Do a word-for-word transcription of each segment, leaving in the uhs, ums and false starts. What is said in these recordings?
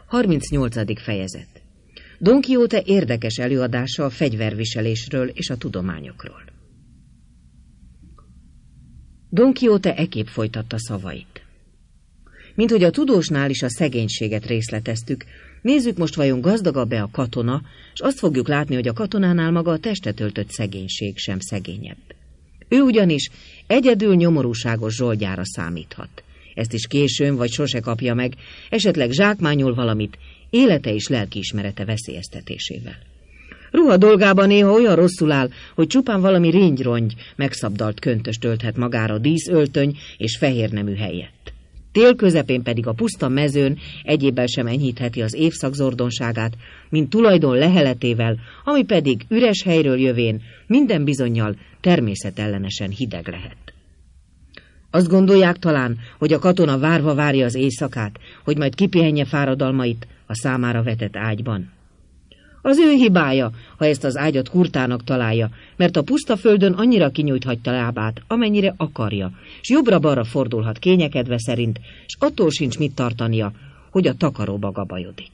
harmincnyolcadik fejezet. Don Quixote érdekes előadása a fegyverviselésről és a tudományokról. Don Quixote ekképp folytatta szavait. Mint hogy a tudósnál is a szegénységet részleteztük, nézzük most vajon gazdagabb-e a katona, és azt fogjuk látni, hogy a katonánál maga a testet öltött szegénység sem szegényebb. Ő ugyanis egyedül nyomorúságos zsoldjára számíthat. Ezt is későn vagy sose kapja meg, esetleg zsákmányol valamit, élete és lelkiismerete veszélyeztetésével. Ruha dolgában néha olyan rosszul áll, hogy csupán valami ringyrongy megszabdalt köntöst ölthet magára díszöltöny és fehérnemű helyett. Tél közepén pedig a puszta mezőn egyébben sem enyhítheti az évszak zordonságát, mint tulajdon leheletével, ami pedig üres helyről jövén minden bizonnyal természetellenesen hideg lehet. Azt gondolják talán, hogy a katona várva várja az éjszakát, hogy majd kipihenje fáradalmait a számára vetett ágyban. Az ő hibája, ha ezt az ágyat kurtának találja, mert a puszta földön annyira kinyújthatja lábát, amennyire akarja, s jobbra-balra fordulhat kényekedve szerint, s attól sincs mit tartania, hogy a takaróba gabajodik.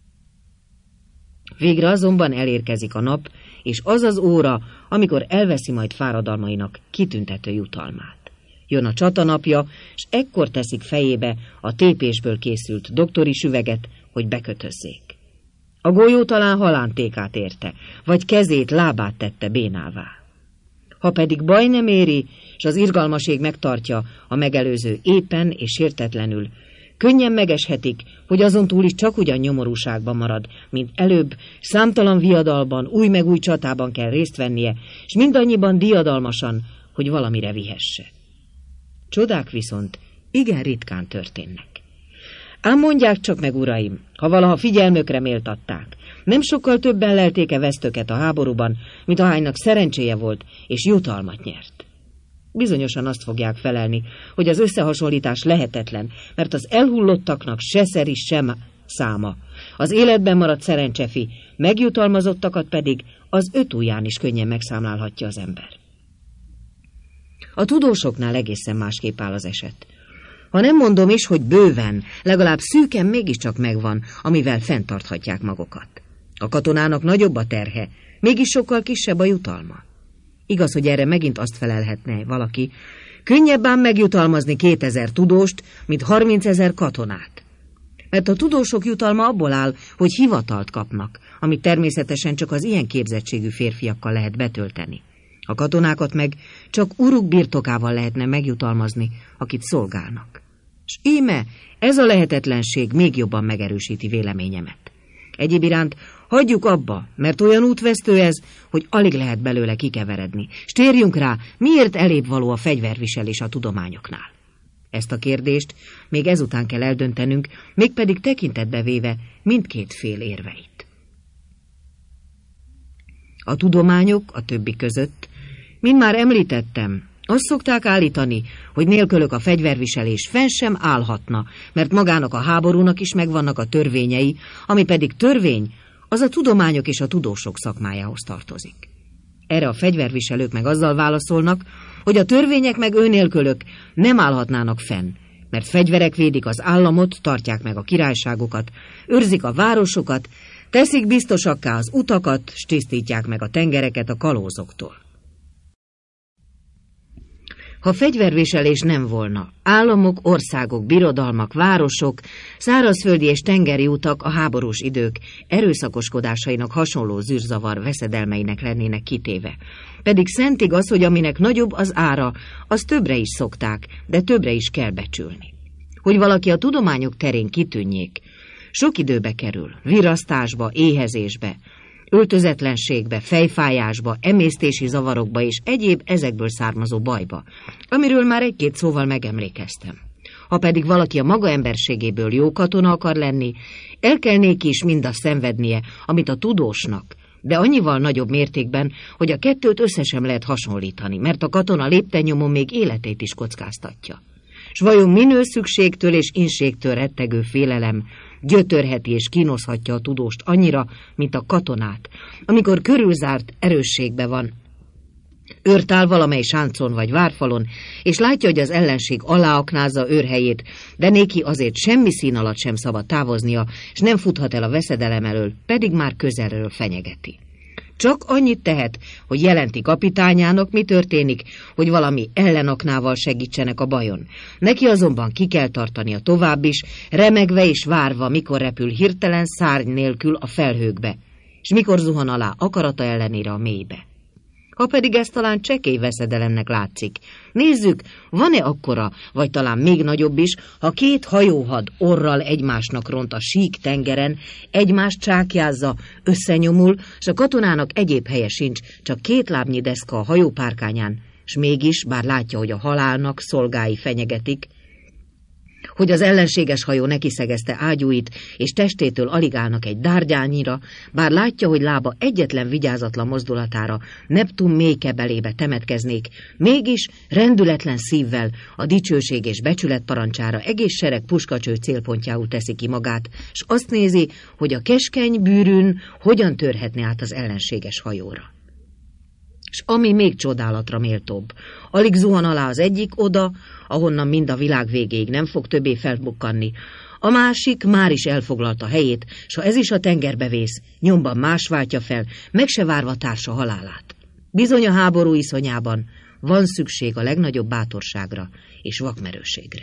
Végre azonban elérkezik a nap, és az az óra, amikor elveszi majd fáradalmainak kitüntető jutalmát. Jön a csatanapja, s ekkor teszik fejébe a tépésből készült doktori süveget, hogy bekötözzék. A golyó talán halántékát érte, vagy kezét, lábát tette bénává. Ha pedig baj nem éri, s az irgalmaség megtartja a megelőző éppen és sértetlenül, könnyen megeshetik, hogy azon túl is csak ugyan nyomorúságban marad, mint előbb, számtalan viadalban, új meg új csatában kell részt vennie, s mindannyiban diadalmasan, hogy valamire vihesse. Csodák viszont igen ritkán történnek. Ám mondják csak meg, uraim, ha valaha figyelmökre méltatták, nem sokkal többen lelték-e vesztöket a háborúban, mint ahánynak szerencséje volt, és jutalmat nyert. Bizonyosan azt fogják felelni, hogy az összehasonlítás lehetetlen, mert az elhullottaknak se szeri, sem száma. Az életben maradt szerencsefi, megjutalmazottakat pedig az öt ujján is könnyen megszámlálhatja az ember. A tudósoknál egészen másképp áll az eset. Ha nem mondom is, hogy bőven, legalább szűken mégiscsak megvan, amivel fenntarthatják magukat. A katonának nagyobb a terhe, mégis sokkal kisebb a jutalma. Igaz, hogy erre megint azt felelhetne valaki, könnyebb ám megjutalmazni kétezer tudóst, mint harmincezer katonát. Mert a tudósok jutalma abból áll, hogy hivatalt kapnak, amit természetesen csak az ilyen képzettségű férfiakkal lehet betölteni. A katonákat meg csak uruk birtokával lehetne megjutalmazni, akit szolgálnak. S íme ez a lehetetlenség még jobban megerősíti véleményemet. Egyéb iránt hagyjuk abba, mert olyan útvesztő ez, hogy alig lehet belőle kikeveredni. S térjünk rá, miért elébb való a fegyverviselés a tudományoknál. Ezt a kérdést még ezután kell eldöntenünk, mégpedig tekintetbe véve mindkét fél érveit. A tudományok a többi között, mint már említettem, azt szokták állítani, hogy nélkülök a fegyverviselés fenn sem állhatna, mert magának a háborúnak is megvannak a törvényei, ami pedig törvény, az a tudományok és a tudósok szakmájához tartozik. Erre a fegyverviselők meg azzal válaszolnak, hogy a törvények meg ő nélkülök nem állhatnának fenn, mert fegyverek védik az államot, tartják meg a királyságokat, őrzik a városokat, teszik biztosakká az utakat, s tisztítják meg a tengereket a kalózoktól. Ha fegyverviselés nem volna, államok, országok, birodalmak, városok, szárazföldi és tengeri utak a háborús idők erőszakoskodásainak hasonló zűrzavar veszedelmeinek lennének kitéve. Pedig szent igaz, hogy aminek nagyobb az ára, az többre is szokták, de többre is kell becsülni. Hogy valaki a tudományok terén kitűnjék, sok időbe kerül, virasztásba, éhezésbe, öltözetlenségbe, fejfájásba, emésztési zavarokba és egyéb ezekből származó bajba, amiről már egy-két szóval megemlékeztem. Ha pedig valaki a maga emberségéből jó katona akar lenni, el kell néki is mindazt szenvednie, amit a tudósnak, de annyival nagyobb mértékben, hogy a kettőt össze sem lehet hasonlítani, mert a katona léptennyomon még életét is kockáztatja. S vajon minő szükségtől és inségtől rettegő félelem gyötörheti és kínoszhatja a tudóst annyira, mint a katonát, amikor körülzárt erősségbe van, Őrt áll valamely sáncon vagy várfalon, és látja, hogy az ellenség aláaknázza őrhelyét, de néki azért semmi szín alatt sem szabad távoznia, és nem futhat el a veszedelem elől, pedig már közelről fenyegeti. Csak annyit tehet, hogy jelenti kapitányának, mi történik, hogy valami ellenaknával segítsenek a bajon. Neki azonban ki kell tartania tovább is, remegve és várva, mikor repül hirtelen szárny nélkül a felhőkbe, és mikor zuhan alá akarata ellenére a mélybe. Ha pedig ez talán csekély veszedelemnek látszik, nézzük, van-e akkora, vagy talán még nagyobb is, ha két hajóhad orral egymásnak ront a sík tengeren, egymást csákjázza, összenyomul, s a katonának egyéb helye sincs, csak két lábnyi deszka a hajó párkányán, s mégis, bár látja, hogy a halálnak szolgái fenyegetik, hogy az ellenséges hajó nekiszegezte ágyúit, és testétől alig állnak egy dárgyányira, bár látja, hogy lába egyetlen vigyázatlan mozdulatára Neptun mély kebelébe temetkeznék, mégis rendületlen szívvel a dicsőség és becsület parancsára egész sereg puskacső célpontjául teszi ki magát, s azt nézi, hogy a keskeny bűrűn hogyan törhetne át az ellenséges hajóra. S ami még csodálatra méltóbb, alig zuhan alá az egyik oda, ahonnan mind a világ végéig nem fog többé felbukkanni, a másik már is elfoglalta helyét, s ha ez is a tengerbe vész, nyomban más váltja fel, meg se várva társa halálát. Bizony a háború iszonyában van szükség a legnagyobb bátorságra és vakmerőségre.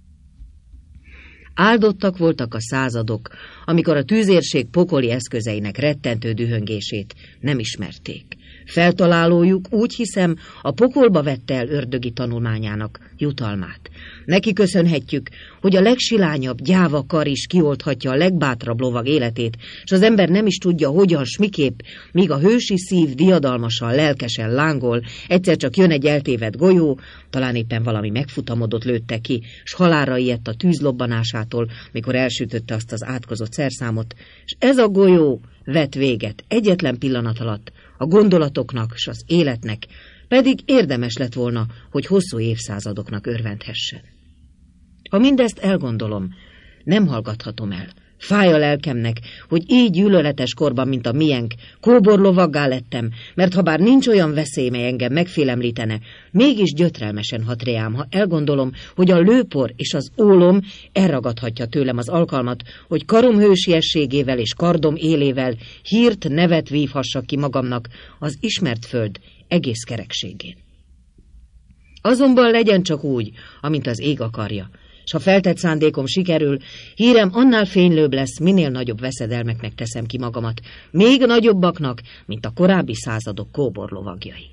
Áldottak voltak a századok, amikor a tűzérség pokoli eszközeinek rettentő dühöngését nem ismerték. Feltalálójuk, úgy hiszem, a pokolba vette el ördögi tanulmányának jutalmát. Neki köszönhetjük, hogy a legsilányabb gyáva kar is kioldhatja a legbátrabb lovag életét, és az ember nem is tudja, hogyan s miképp, míg a hősi szív diadalmasan, lelkesen lángol, egyszer csak jön egy eltévedt golyó, talán éppen valami megfutamodott lőtte ki, s halálra ijedt a tűz lobbanásától, mikor elsütötte azt az átkozott szerszámot, és ez a golyó vett véget egyetlen pillanat alatt a gondolatoknak s az életnek, pedig érdemes lett volna, hogy hosszú évszázadoknak örvendhessen. Ha mindezt elgondolom, nem hallgathatom el. Fáj a lelkemnek, hogy így gyűlöletes korban, mint a miénk, kóborlovaggá lettem, mert ha bár nincs olyan veszély, mely engem megfélemlítene, mégis gyötrelmesen hat reám, ha elgondolom, hogy a lőpor és az ólom elragadhatja tőlem az alkalmat, hogy karom hősiességével és kardom élével hírt, nevet vívhassak ki magamnak az ismert föld egész kerekségén. Azonban legyen csak úgy, amint az ég akarja, s ha feltett szándékom sikerül, hírem annál fénylőbb lesz, minél nagyobb veszedelmeknek teszem ki magamat, még nagyobbaknak, mint a korábbi századok kóborlovagjai.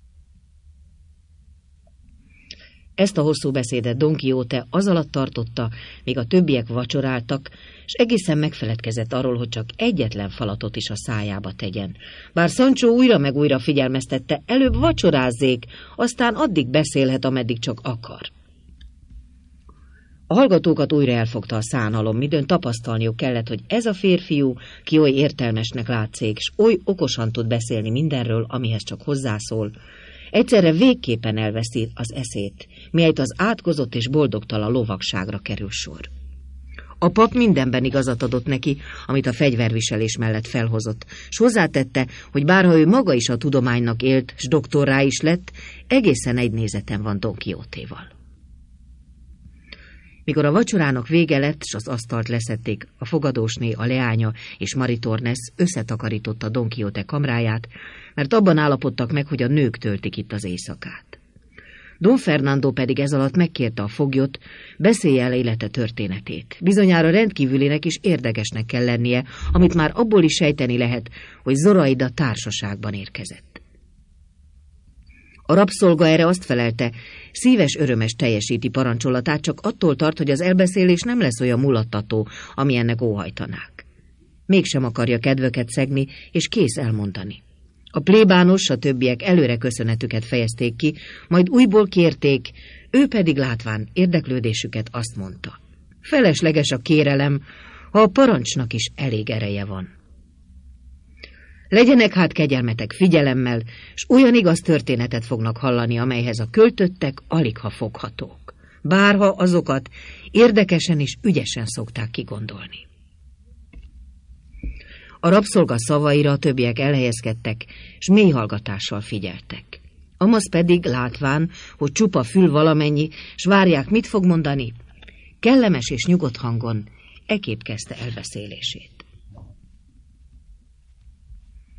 Ezt a hosszú beszédet Don Quixote az alatt tartotta, míg a többiek vacsoráltak, s egészen megfeledkezett arról, hogy csak egyetlen falatot is a szájába tegyen. Bár Sancho újra meg újra figyelmeztette, előbb vacsorázzék, aztán addig beszélhet, ameddig csak akar. A hallgatókat újra elfogta a szánalom, midőn tapasztalniuk kellett, hogy ez a férfiú, ki oly értelmesnek látszik, s oly okosan tud beszélni mindenről, amihez csak hozzászól, egyszerre végképpen elveszi az eszét, mihelyt az átkozott és boldogtalan lovagságra kerül sor. A pap mindenben igazat adott neki, amit a fegyverviselés mellett felhozott, s hozzátette, hogy bárha ő maga is a tudománynak élt, s doktorrá is lett, egészen egy nézeten van Don Quixotéval. Mikor a vacsorának vége lett, s az asztalt leszették, a fogadósné, a leánya és Maritornes összetakarította Don Quixote kamráját, mert abban állapodtak meg, hogy a nők töltik itt az éjszakát. Don Fernando pedig ez alatt megkérte a foglyot, beszélje el élete történetét. Bizonyára rendkívülinek és érdekesnek kell lennie, amit már abból is sejteni lehet, hogy Zoraida társaságban érkezett. A rabszolga erre azt felelte, szíves örömes teljesíti parancsolatát, csak attól tart, hogy az elbeszélés nem lesz olyan mulattató, ami ennek óhajtanák. Mégsem akarja kedvöket szegni, és kész elmondani. A plébános, a többiek előre köszönetüket fejezték ki, majd újból kérték, ő pedig látván érdeklődésüket azt mondta. Felesleges a kérelem, ha a parancsnak is elég ereje van. Legyenek hát kegyelmetek figyelemmel, s olyan igaz történetet fognak hallani, amelyhez a költöttek aligha foghatók. Bárha azokat érdekesen és ügyesen szokták kigondolni. A rabszolga szavaira a többiek elhelyezkedtek, s mély hallgatással figyeltek. Amaz pedig, látván, hogy csupa fül valamennyi, s várják, mit fog mondani, kellemes és nyugodt hangon ekképp kezdte elbeszélését.